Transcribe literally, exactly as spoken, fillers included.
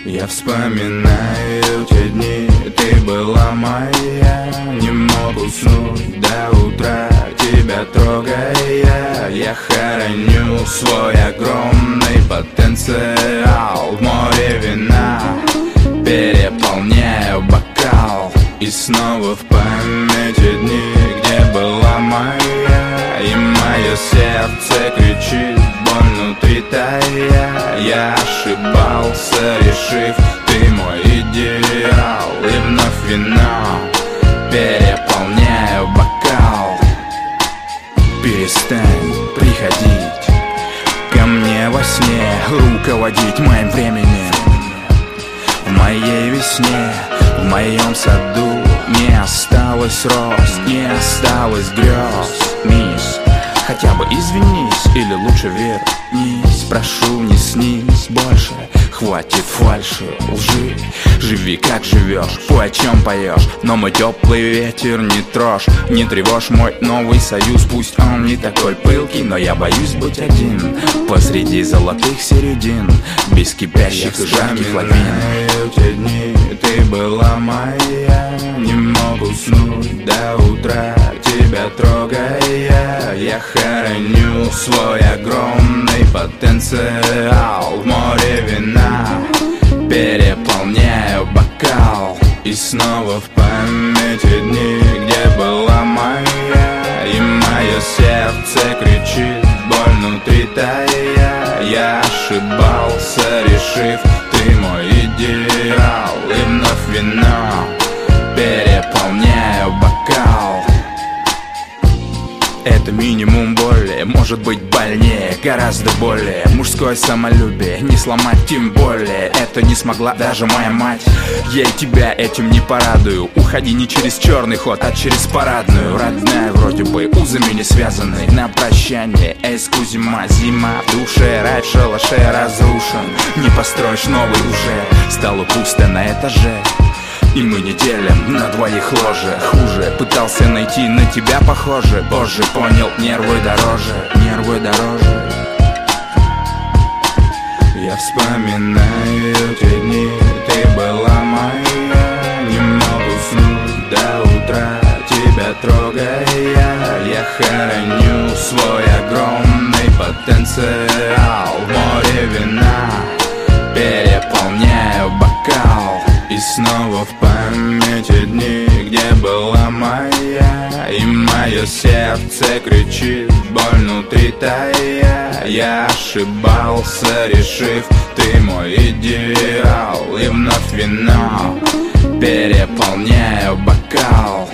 Я вспоминаю те дни, ты была моя. Не мог уснуть до утра, тебя трогая. Я хороню свой огромный потенциал в море вина, переполняю бокал. И снова в памяти дни, где была моя. И мое сердце кричит, боль внутри тая. Я ошибался, решив, ты мой идеал. И вновь вино, переполняю бокал. Перестань приходить ко мне во сне, руководить моим временем. В моей весне, в моем саду не осталось роз, не осталось грез. Мисс, хотя бы извинись, или лучше вернись. Прошу, не снись больше, хватит фальши, лжи. Живи как живешь, пой о чем поешь, но мой теплый ветер не трожь. Не тревожь мой новый союз, пусть он не такой пылкий, но я боюсь быть один посреди золотых середин, без кипящих и жарких лавин. Те дни, ты была моя. Не мог уснуть до утра, тебя трогая. Я хороню свой огромный потенциал в море вина, переполняю бокал. И снова в памяти дни, где была моя. И мое сердце кричит, боль внутри тая. Я ошибался, решив, ты мой идеал. И вновь вино, переполняю бокал. Это минимум боли, может быть больнее, гораздо более. Мужское самолюбие не сломать тем более. Это не смогла даже моя мать. Я и тебя этим не порадую. Уходи не через черный ход, а через парадную. Родная вроде бы, узами не связаны. На прощание, эскузима, зима в душе. Рай в шалаше разрушен, не построишь новый уже. Стало пусто на этаже, и мы не делим на двоих ложе. Хуже, пытался найти на тебя похоже. Позже понял, нервы дороже, нервы дороже. Я вспоминаю те дни, ты была моя. Не мог уснуть до утра, тебя трогая. Я хороню свой огромный потенциал в море вина, переполняю бокал. И снова в памяти дни, где была моя. И мое сердце кричит, боль внутри тая. Я ошибался, решив, ты мой идеал. И вновь вино, переполняю бокал.